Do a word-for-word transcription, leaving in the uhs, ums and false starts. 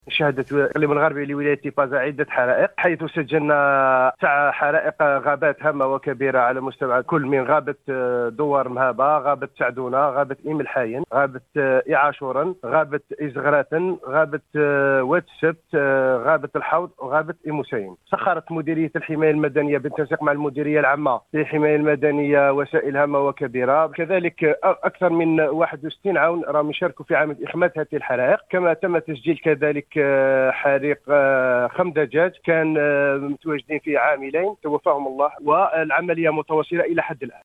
شهدت الإقليم الغربي لولاية طيبازة عدة حرائق، حيث سجلنا تسع حرائق غابات هامة وكبيرة على مستوى كل من غابة دوار مهابة، غابة سعدونة، غابة إيم الحاين، غابة إعاشورا، غابة إزغراتن، غابة واد السبت، غابة الحوض، وغابة إيموسين. سخرت مديرية الحماية المدنية بالتنسيق مع المديرية العامة للحماية المدنية وسائل هامة وكبيرة، كذلك أكثر من واحد وستين عون راهم يشاركوا في عمل إخماد هذه الحرائق. كما تم تسجيل كذلك حريق خم دجاج كان متواجدين فيه عاملين توفاهم الله، والعملية متواصلة إلى حد الآن.